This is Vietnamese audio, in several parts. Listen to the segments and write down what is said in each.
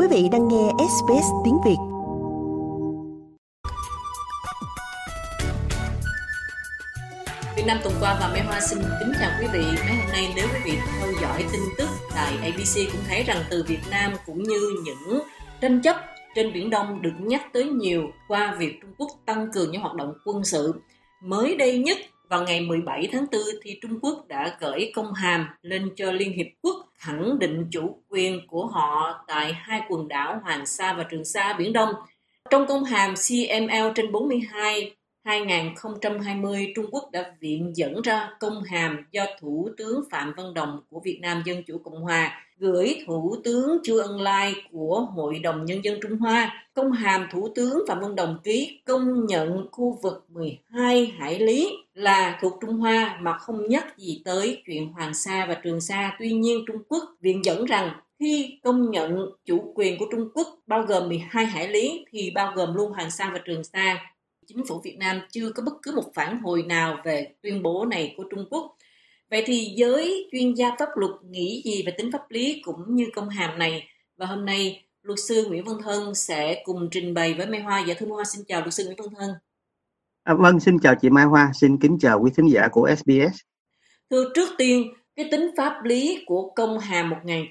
Quý vị đang nghe SBS tiếng Việt. Việt Nam tuần qua và Mai Hoa xin kính chào quý vị. Mấy hôm nay nếu quý vị theo dõi tin tức tại ABC cũng thấy rằng từ Việt Nam cũng như những tranh chấp trên Biển Đông được nhắc tới nhiều qua việc Trung Quốc tăng cường những hoạt động quân sự. Mới đây nhất vào ngày 17 tháng 4 thì Trung Quốc đã gửi công hàm lên cho Liên Hiệp Quốc khẳng định chủ quyền của họ tại hai quần đảo Hoàng Sa và Trường Sa Biển Đông. Trong công hàm CML/42 2020, Trung Quốc đã viện dẫn ra công hàm do Thủ tướng Phạm Văn Đồng của Việt Nam Dân Chủ Cộng Hòa gửi Thủ tướng Chu Ân Lai của Hội đồng Nhân dân Trung Hoa. Công hàm Thủ tướng Phạm Văn Đồng ký công nhận khu vực 12 hải lý là thuộc Trung Hoa mà không nhắc gì tới chuyện Hoàng Sa và Trường Sa. Tuy nhiên, Trung Quốc viện dẫn rằng khi công nhận chủ quyền của Trung Quốc bao gồm 12 hải lý thì bao gồm luôn Hoàng Sa và Trường Sa. Chính phủ Việt Nam chưa có bất cứ một phản hồi nào về tuyên bố này của Trung Quốc. Vậy thì giới chuyên gia pháp luật nghĩ gì về tính pháp lý cũng như công hàm này? Và hôm nay, luật sư Nguyễn Văn Thân sẽ cùng trình bày với Mai Hoa. Dạ thưa Mai Hoa, xin chào luật sư Nguyễn Văn Thân. Vâng, xin chào chị Mai Hoa, xin kính chào quý thính giả của SBS. Thưa, trước tiên, cái tính pháp lý của công hàm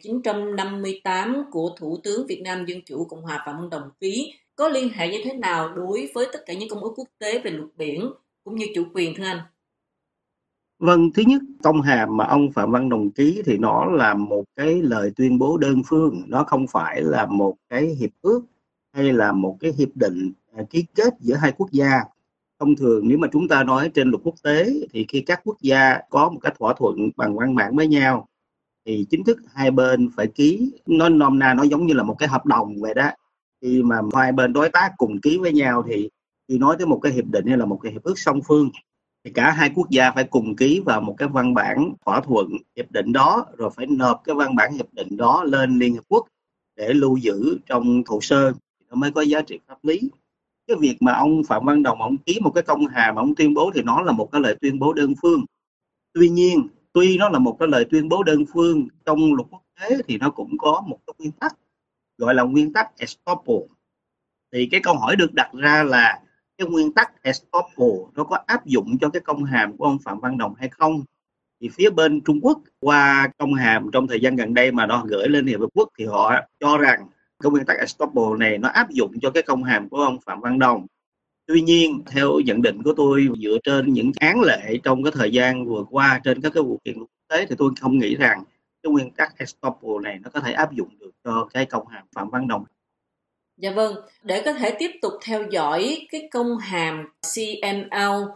1958 của Thủ tướng Việt Nam Dân Chủ Cộng hòa Phạm Văn Đồng ký có liên hệ như thế nào đối với tất cả những công ước quốc tế về luật biển cũng như chủ quyền thưa anh? Vâng, thứ nhất, công hàm mà ông Phạm Văn Đồng ký thì nó là một cái lời tuyên bố đơn phương, nó không phải là một cái hiệp ước hay là một cái hiệp định ký kết giữa hai quốc gia. Thông thường nếu mà chúng ta nói trên luật quốc tế thì khi các quốc gia có một cái thỏa thuận bằng văn bản với nhau thì chính thức hai bên phải ký, nó nôm na nó giống như là một cái hợp đồng vậy đó. Khi mà hai bên đối tác cùng ký với nhau thì khi nói tới một cái hiệp định hay là một cái hiệp ước song phương thì cả hai quốc gia phải cùng ký vào một cái văn bản thỏa thuận hiệp định đó, rồi phải nộp cái văn bản hiệp định đó lên Liên Hiệp Quốc để lưu giữ trong hồ sơ thì nó mới có giá trị pháp lý. Cái việc mà ông Phạm Văn Đồng ông ký một cái công hàm ông tuyên bố thì nó là một cái lời tuyên bố đơn phương. Tuy nhiên, tuy nó là một cái lời tuyên bố đơn phương, trong luật quốc tế thì nó cũng có một cái nguyên tắc gọi là nguyên tắc estoppel. Thì cái câu hỏi được đặt ra là cái nguyên tắc estoppel nó có áp dụng cho cái công hàm của ông Phạm Văn Đồng hay không? Thì phía bên Trung Quốc qua công hàm trong thời gian gần đây mà nó gửi lên Hiệp Quốc thì họ cho rằng cái nguyên tắc estoppel này nó áp dụng cho cái công hàm của ông Phạm Văn Đồng. Tuy nhiên, theo nhận định của tôi dựa trên những án lệ trong cái thời gian vừa qua trên các cái vụ kiện quốc tế thì tôi không nghĩ rằng cái nguyên tắc estoppel này nó có thể áp dụng được cho cái công hàm Phạm Văn Đồng. Dạ vâng, để có thể tiếp tục theo dõi cái công hàm CML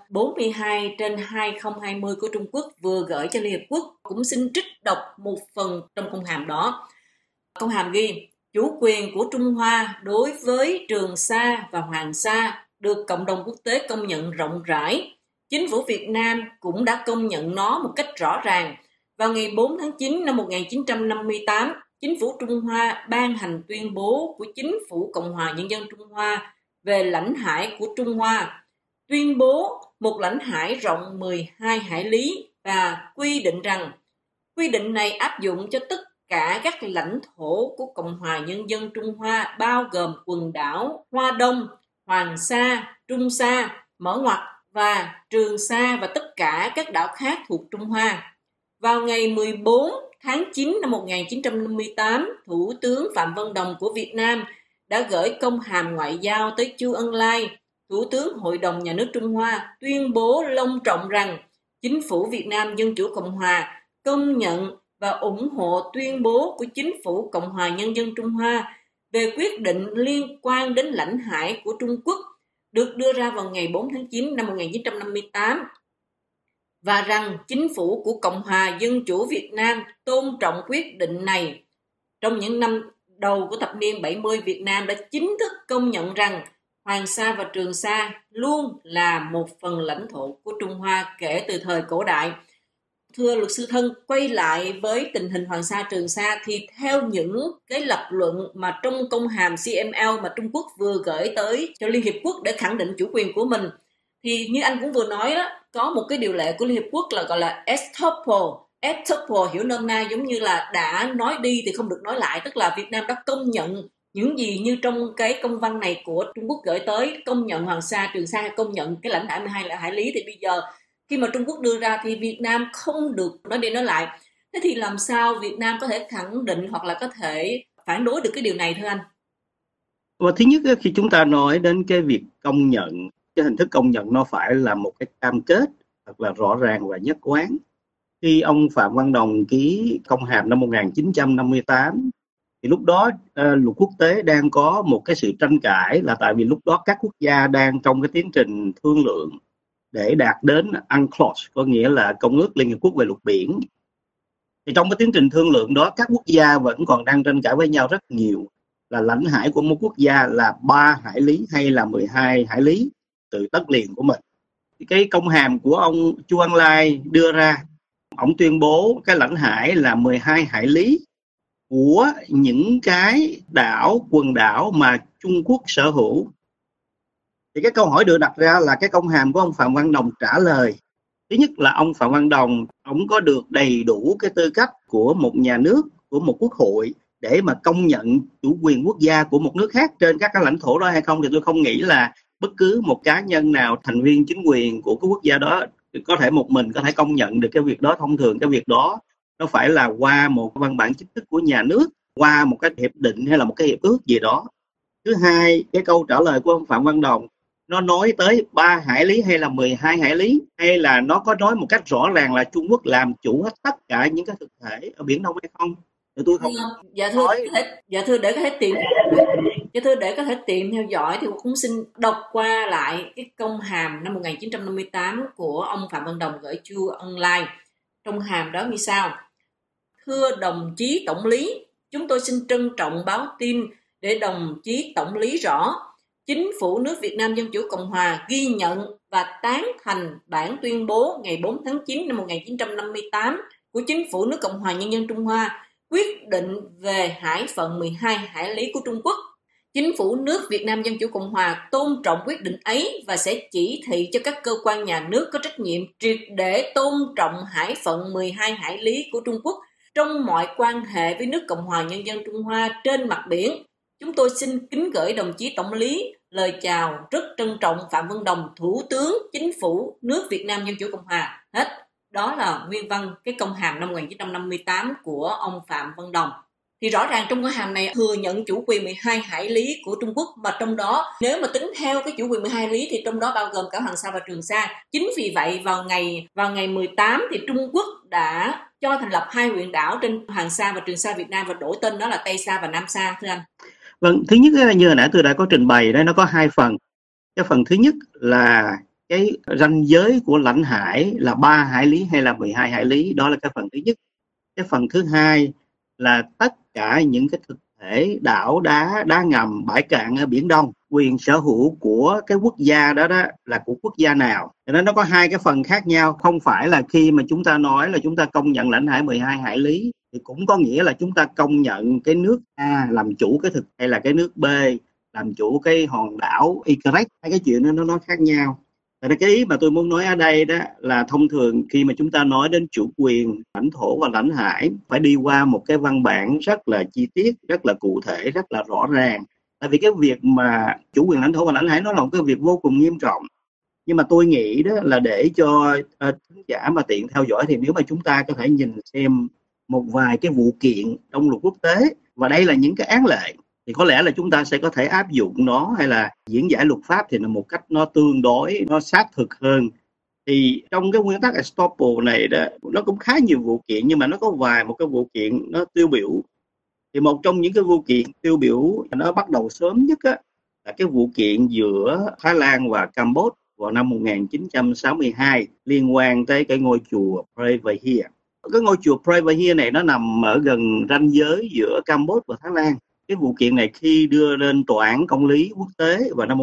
42/2020 của Trung Quốc vừa gửi cho Liên Hiệp Quốc, cũng xin trích đọc một phần trong công hàm đó. Công hàm ghi, chủ quyền của Trung Hoa đối với Trường Sa và Hoàng Sa được cộng đồng quốc tế công nhận rộng rãi. Chính phủ Việt Nam cũng đã công nhận nó một cách rõ ràng. Vào ngày 4 tháng 9 năm 1958, Chính phủ Trung Hoa ban hành tuyên bố của Chính phủ Cộng hòa Nhân dân Trung Hoa về lãnh hải của Trung Hoa. Tuyên bố một lãnh hải rộng 12 hải lý và quy định rằng quy định này áp dụng cho tất cả các lãnh thổ của Cộng hòa Nhân dân Trung Hoa bao gồm quần đảo Hoa Đông, Hoàng Sa, Trung Sa, mở ngoặc và Trường Sa và tất cả các đảo khác thuộc Trung Hoa. Vào ngày 14 tháng 9 năm 1958, Thủ tướng Phạm Văn Đồng của Việt Nam đã gửi công hàm ngoại giao tới Chu Ân Lai, Thủ tướng Hội đồng Nhà nước Trung Hoa, tuyên bố long trọng rằng Chính phủ Việt Nam Dân Chủ Cộng Hòa công nhận và ủng hộ tuyên bố của Chính phủ Cộng hòa Nhân dân Trung Hoa về quyết định liên quan đến lãnh hải của Trung Quốc được đưa ra vào ngày 4 tháng 9 năm 1958 và rằng Chính phủ của Cộng hòa Dân chủ Việt Nam tôn trọng quyết định này. Trong những năm đầu của thập niên 70, Việt Nam đã chính thức công nhận rằng Hoàng Sa và Trường Sa luôn là một phần lãnh thổ của Trung Hoa kể từ thời cổ đại. Thưa luật sư Thân, quay lại với tình hình Hoàng Sa Trường Sa thì theo những cái lập luận mà trong công hàm CML mà Trung Quốc vừa gửi tới cho Liên Hiệp Quốc để khẳng định chủ quyền của mình, thì như anh cũng vừa nói đó, có một cái điều lệ của Liên Hiệp Quốc là gọi là estoppel. Estoppel hiểu nôm na giống như là đã nói đi thì không được nói lại, tức là Việt Nam đã công nhận những gì như trong cái công văn này của Trung Quốc gửi tới công nhận Hoàng Sa, Trường Sa hay công nhận cái lãnh hải 12 hải lý, thì bây giờ khi mà Trung Quốc đưa ra thì Việt Nam không được nói đi nói lại. Thế thì làm sao Việt Nam có thể khẳng định hoặc là có thể phản đối được cái điều này thưa anh? Và thứ nhất khi chúng ta nói đến cái việc công nhận, cái hình thức công nhận nó phải là một cái cam kết thật là rõ ràng và nhất quán. Khi ông Phạm Văn Đồng ký công hàm năm 1958 thì lúc đó luật quốc tế đang có một cái sự tranh cãi, là tại vì lúc đó các quốc gia đang trong cái tiến trình thương lượng để đạt đến UNCLOS, có nghĩa là Công ước Liên Hợp Quốc về luật biển. Thì trong cái tiến trình thương lượng đó, các quốc gia vẫn còn đang tranh cãi với nhau rất nhiều, là lãnh hải của một quốc gia là 3 hải lý hay là 12 hải lý từ đất liền của mình. Cái công hàm của ông Chu Ân Lai đưa ra, ông tuyên bố cái lãnh hải là 12 hải lý của những cái đảo, quần đảo mà Trung Quốc sở hữu. Thì cái câu hỏi được đặt ra là cái công hàm của ông Phạm Văn Đồng trả lời. Thứ nhất là ông Phạm Văn Đồng, ông có được đầy đủ cái tư cách của một nhà nước, của một quốc hội để mà công nhận chủ quyền quốc gia của một nước khác trên các cái lãnh thổ đó hay không. Thì tôi không nghĩ là bất cứ một cá nhân nào, thành viên chính quyền của cái quốc gia đó có thể một mình có thể công nhận được cái việc đó. Thông thường cái việc đó nó phải là qua một văn bản chính thức của nhà nước, qua một cái hiệp định hay là một cái hiệp ước gì đó. Thứ hai, cái câu trả lời của ông Phạm Văn Đồng nó nói tới 3 hải lý hay là 12 hải lý, hay là nó có nói một cách rõ ràng là Trung Quốc làm chủ hết tất cả những cái thực thể ở Biển Đông hay không? Thì tôi không Dạ thưa, để có thể tiện theo dõi thì cũng xin đọc qua lại cái công hàm năm 1958 của ông Phạm Văn Đồng gửi Chu Ân Lai. Trong hàm đó như sau: thưa đồng chí tổng lý, chúng tôi xin trân trọng báo tin để đồng chí tổng lý rõ, Chính phủ nước Việt Nam Dân Chủ Cộng Hòa ghi nhận và tán thành bản tuyên bố ngày 4 tháng 9 năm 1958 của Chính phủ nước Cộng hòa Nhân dân Trung Hoa quyết định về hải phận 12 hải lý của Trung Quốc. Chính phủ nước Việt Nam Dân Chủ Cộng Hòa tôn trọng quyết định ấy và sẽ chỉ thị cho các cơ quan nhà nước có trách nhiệm triệt để tôn trọng hải phận 12 hải lý của Trung Quốc trong mọi quan hệ với nước Cộng hòa Nhân dân Trung Hoa trên mặt biển. Chúng tôi xin kính gửi đồng chí tổng lý lời chào rất trân trọng Phạm Văn Đồng, Thủ tướng Chính phủ nước Việt Nam Dân Chủ Cộng Hòa. Hết. Đó là nguyên văn cái công hàm năm 1958 của ông Phạm Văn Đồng. Thì rõ ràng trong cái hàm này thừa nhận chủ quyền 12 hải lý của Trung Quốc, mà trong đó nếu mà tính theo cái chủ quyền 12 hải lý thì trong đó bao gồm cả Hoàng Sa và Trường Sa. Chính vì vậy vào ngày 18 thì Trung Quốc đã cho thành lập 2 huyện đảo trên Hoàng Sa và Trường Sa Việt Nam và đổi tên đó là Tây Sa và Nam Sa, thưa anh. Vâng, thứ nhất là như hồi nãy tôi đã có trình bày đây, nó có 2 phần. Cái phần thứ nhất là cái ranh giới của lãnh hải là 3 hải lý hay là 12 hải lý, đó là cái phần thứ nhất. Cái phần thứ hai là tất cả những cái thực thể đảo đá ngầm, bãi cạn ở Biển Đông, quyền sở hữu của cái quốc gia đó là của quốc gia nào. Cho nên nó có 2 cái phần khác nhau. Không phải là khi mà chúng ta nói là chúng ta công nhận lãnh hải 12 hải lý thì cũng có nghĩa là chúng ta công nhận cái nước A làm chủ cái thực, hay là cái nước B làm chủ cái hòn đảo Icarus. Hai cái chuyện đó nó khác nhau. Tại cái ý mà tôi muốn nói ở đây đó là thông thường khi mà chúng ta nói đến chủ quyền lãnh thổ và lãnh hải phải đi qua một cái văn bản rất là chi tiết, rất là cụ thể, rất là rõ ràng. Tại vì cái việc mà chủ quyền lãnh thổ và lãnh hải nó là một cái việc vô cùng nghiêm trọng. Nhưng mà tôi nghĩ đó là để cho khán giả mà tiện theo dõi thì nếu mà chúng ta có thể nhìn xem một vài cái vụ kiện trong luật quốc tế, và đây là những cái án lệ, thì có lẽ là chúng ta sẽ có thể áp dụng nó, hay là diễn giải luật pháp thì là một cách nó tương đối, nó xác thực hơn. Thì trong cái nguyên tắc estoppel này đó, nó cũng khá nhiều vụ kiện, nhưng mà nó có một cái vụ kiện nó tiêu biểu. Thì một trong những cái vụ kiện tiêu biểu nó bắt đầu sớm nhất á, là cái vụ kiện giữa Thái Lan và Campuchia vào năm 1962 liên quan tới cái ngôi chùa Preah. Cái ngôi chùa Preah này nó nằm ở gần ranh giới giữa Campuchia và Thái Lan. Cái vụ kiện này khi đưa lên tòa án công lý quốc tế vào năm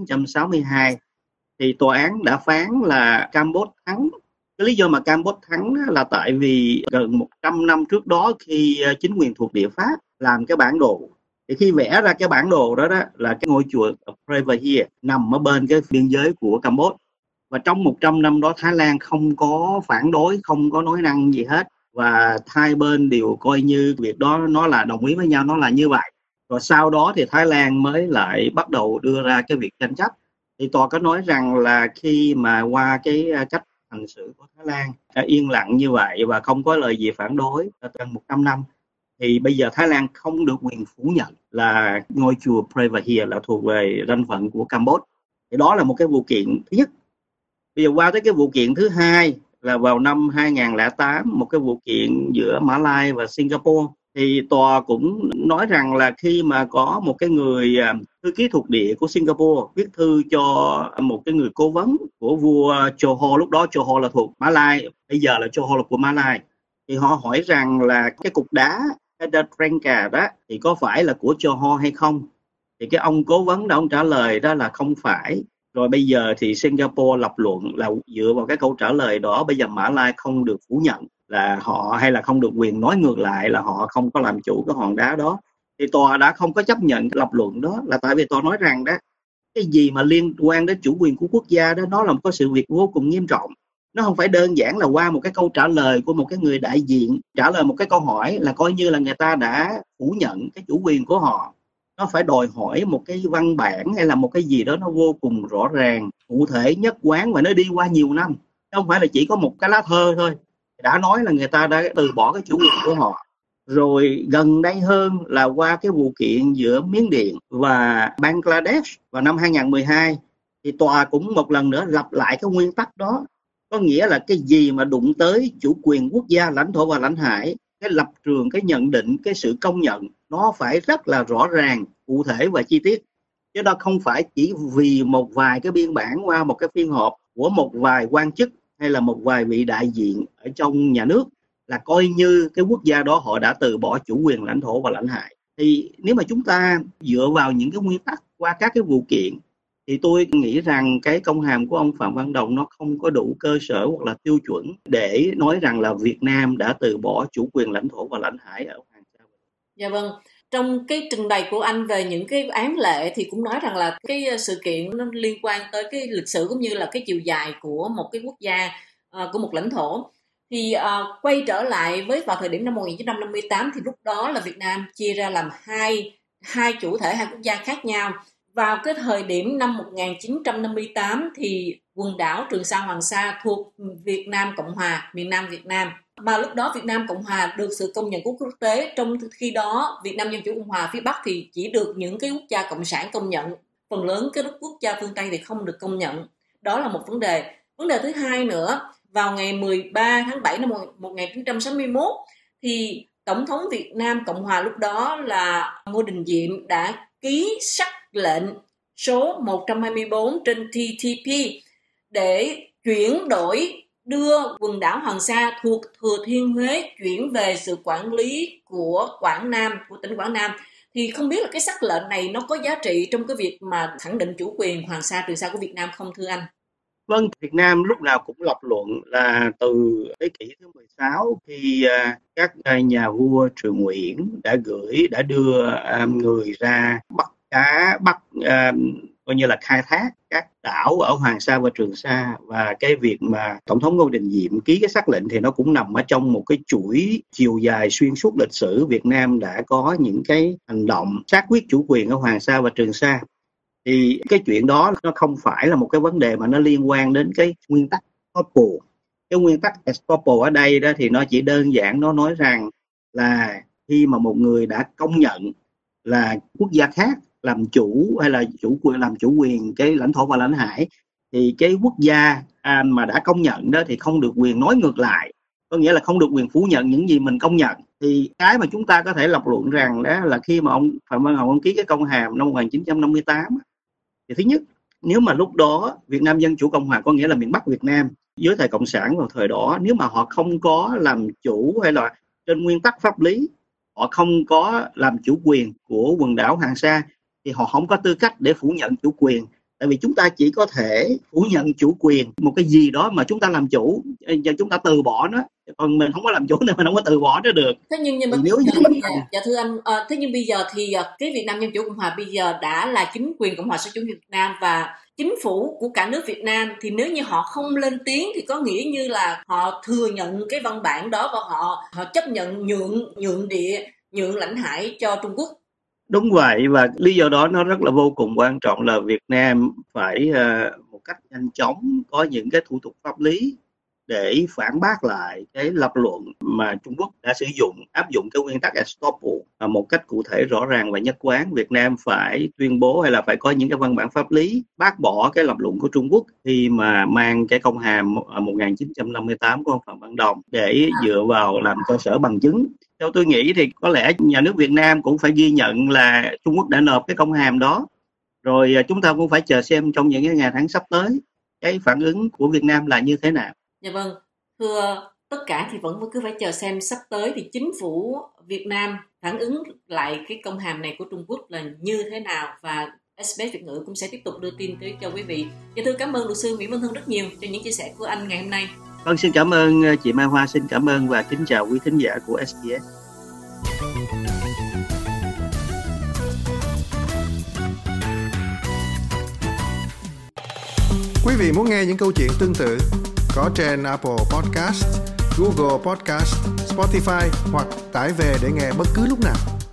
1962 thì tòa án đã phán là Campuchia thắng. Cái lý do mà Campuchia thắng là tại vì gần 100 năm trước đó khi chính quyền thuộc địa Pháp làm cái bản đồ, thì khi vẽ ra cái bản đồ đó là cái ngôi chùa Preah nằm ở bên cái biên giới của Campuchia. Và trong 100 năm đó Thái Lan không có phản đối, không có nói năng gì hết, và hai bên đều coi như việc đó nó là đồng ý với nhau, nó là như vậy. Rồi sau đó thì Thái Lan mới lại bắt đầu đưa ra cái việc tranh chấp. Thì tòa có nói rằng là khi mà qua cái cách hành xử của Thái Lan yên lặng như vậy và không có lời gì phản đối gần 100 năm, thì bây giờ Thái Lan không được quyền phủ nhận là ngôi chùa Preah là thuộc về danh phận của Campuchia. Thì đó là một cái vụ kiện thứ nhất. Bây giờ qua tới cái vụ kiện thứ hai là vào năm 2008, một cái vụ kiện giữa Mã Lai và Singapore. Thì tòa cũng nói rằng là khi mà có một cái người thư ký thuộc địa của Singapore viết thư cho một cái người cố vấn của vua Johor, lúc đó Johor là thuộc Mã Lai, bây giờ là Johor là của Mã Lai, thì họ hỏi rằng là cái cục đá Trengka đó thì có phải là của Johor hay không. Thì cái ông cố vấn đó ông trả lời đó là không phải. Rồi bây giờ thì Singapore lập luận là dựa vào cái câu trả lời đó, bây giờ Mã Lai không được phủ nhận là họ, hay là không được quyền nói ngược lại là họ không có làm chủ cái hòn đá đó. Thì tòa đã không có chấp nhận cái lập luận đó, là tại vì tòa nói rằng đó, cái gì mà liên quan đến chủ quyền của quốc gia đó, nó là một cái sự việc vô cùng nghiêm trọng. Nó không phải đơn giản là qua một cái câu trả lời của một cái người đại diện trả lời một cái câu hỏi là coi như là người ta đã phủ nhận cái chủ quyền của họ. Nó phải đòi hỏi một cái văn bản hay là một cái gì đó nó vô cùng rõ ràng, cụ thể, nhất quán, và nó đi qua nhiều năm. Không phải là chỉ có một cái lá thơ thôi đã nói là người ta đã từ bỏ cái chủ quyền của họ. Rồi gần đây hơn là qua cái vụ kiện giữa Miến Điện và Bangladesh vào năm 2012, thì tòa cũng một lần nữa lặp lại cái nguyên tắc đó. Có nghĩa là cái gì mà đụng tới chủ quyền quốc gia, lãnh thổ và lãnh hải, cái lập trường, cái nhận định, cái sự công nhận nó phải rất là rõ ràng, cụ thể và chi tiết. Chứ đó không phải chỉ vì một vài cái biên bản qua một cái phiên họp của một vài quan chức hay là một vài vị đại diện ở trong nhà nước là coi như cái quốc gia đó họ đã từ bỏ chủ quyền lãnh thổ và lãnh hải. Thì nếu mà chúng ta dựa vào những cái nguyên tắc qua các cái vụ kiện, thì tôi nghĩ rằng cái công hàm của ông Phạm Văn Đồng nó không có đủ cơ sở hoặc là tiêu chuẩn để nói rằng là Việt Nam đã từ bỏ chủ quyền lãnh thổ và lãnh hải ở Hoàng Sa. Dạ vâng. Trong cái trình bày của anh về những cái án lệ thì cũng nói rằng là cái sự kiện nó liên quan tới cái lịch sử cũng như là cái chiều dài của một cái quốc gia, của một lãnh thổ. Thì quay trở lại với vào thời điểm năm 1958 thì lúc đó là Việt Nam chia ra làm hai chủ thể, hai quốc gia khác nhau. Vào cái thời điểm năm 1958 thì quần đảo Trường Sa, Hoàng Sa thuộc Việt Nam Cộng Hòa, miền Nam Việt Nam. Mà lúc đó Việt Nam Cộng Hòa được sự công nhận của quốc tế, trong khi đó Việt Nam Dân Chủ Cộng Hòa phía Bắc thì chỉ được những cái quốc gia cộng sản công nhận, phần lớn các quốc gia phương Tây thì không được công nhận. Đó là một vấn đề. Vấn đề thứ hai nữa, vào ngày 13 tháng 7 năm 1961 thì Tổng thống Việt Nam Cộng Hòa lúc đó là Ngô Đình Diệm đã ký sắc lệnh số 124 trên TTP để chuyển đổi, đưa quần đảo Hoàng Sa thuộc Thừa Thiên Huế chuyển về sự quản lý của Quảng Nam, của tỉnh Quảng Nam. Thì không biết là cái sắc lệnh này nó có giá trị trong cái việc mà khẳng định chủ quyền Hoàng Sa, Trường Sa của Việt Nam không thưa anh? Vâng, Việt Nam lúc nào cũng lập luận là từ thế kỷ thứ 16 khi các nhà vua Triều Nguyễn đã đưa người ra bắt cá, coi như là khai thác các đảo ở Hoàng Sa và Trường Sa, và cái việc mà Tổng thống Ngô Đình Diệm ký cái sắc lệnh thì nó cũng nằm ở trong một cái chuỗi chiều dài xuyên suốt lịch sử Việt Nam đã có những cái hành động xác quyết chủ quyền ở Hoàng Sa và Trường Sa. Thì cái chuyện đó nó không phải là một cái vấn đề mà nó liên quan đến cái nguyên tắc estoppel. Cái nguyên tắc estoppel ở đây đó thì nó chỉ đơn giản nó nói rằng là khi mà một người đã công nhận là quốc gia khác làm chủ hay là làm chủ quyền cái lãnh thổ và lãnh hải, thì cái quốc gia mà đã công nhận đó thì không được quyền nói ngược lại, có nghĩa là không được quyền phủ nhận những gì mình công nhận. Thì cái mà chúng ta có thể lập luận rằng đó là khi mà ông Phạm Văn Đồng ông ký cái công hàm năm 1958, thì thứ nhất, nếu mà lúc đó Việt Nam Dân Chủ Cộng Hòa, có nghĩa là miền Bắc Việt Nam dưới thời Cộng sản vào thời đó, nếu mà họ không có làm chủ hay là trên nguyên tắc pháp lý họ không có làm chủ quyền của quần đảo Hoàng Sa thì họ không có tư cách để phủ nhận chủ quyền. Tại vì chúng ta chỉ có thể phủ nhận chủ quyền một cái gì đó mà chúng ta làm chủ và chúng ta từ bỏ nó, còn mình không có làm chủ nên mình không có từ bỏ nó được. Thế nhưng mà nếu như dạ thưa anh, thế nhưng bây giờ thì cái Việt Nam Dân Chủ Cộng Hòa bây giờ đã là chính quyền Cộng hòa xã hội chủ nghĩa Việt Nam và chính phủ của cả nước Việt Nam, thì nếu như họ không lên tiếng thì có nghĩa như là họ thừa nhận cái văn bản đó và họ chấp nhận nhượng địa, nhượng lãnh hải cho Trung Quốc. Đúng vậy, và lý do đó nó rất là vô cùng quan trọng là Việt Nam phải một cách nhanh chóng có những cái thủ tục pháp lý để phản bác lại cái lập luận mà Trung Quốc đã sử dụng, áp dụng cái nguyên tắc estoppel một cách cụ thể, rõ ràng và nhất quán. Việt Nam phải tuyên bố hay là phải có những cái văn bản pháp lý bác bỏ cái lập luận của Trung Quốc khi mà mang cái công hàm 1958 của ông Phạm Văn Đồng để dựa vào làm cơ sở bằng chứng. Theo tôi nghĩ thì có lẽ nhà nước Việt Nam cũng phải ghi nhận là Trung Quốc đã nộp cái công hàm đó, rồi chúng ta cũng phải chờ xem trong những cái ngày tháng sắp tới cái phản ứng của Việt Nam là như thế nào. Dạ vâng, thưa tất cả thì vẫn cứ phải chờ xem sắp tới thì chính phủ Việt Nam phản ứng lại cái công hàm này của Trung Quốc là như thế nào, và SBS Việt ngữ cũng sẽ tiếp tục đưa tin tới cho quý vị. Dạ thưa, cảm ơn luật sư Nguyễn Văn Hưng rất nhiều cho những chia sẻ của anh ngày hôm nay. Vâng, xin cảm ơn chị Mai Hoa, xin cảm ơn và kính chào quý thính giả của SBS. Quý vị muốn nghe những câu chuyện tương tự có trên Apple Podcast, Google Podcast, Spotify hoặc tải về để nghe bất cứ lúc nào.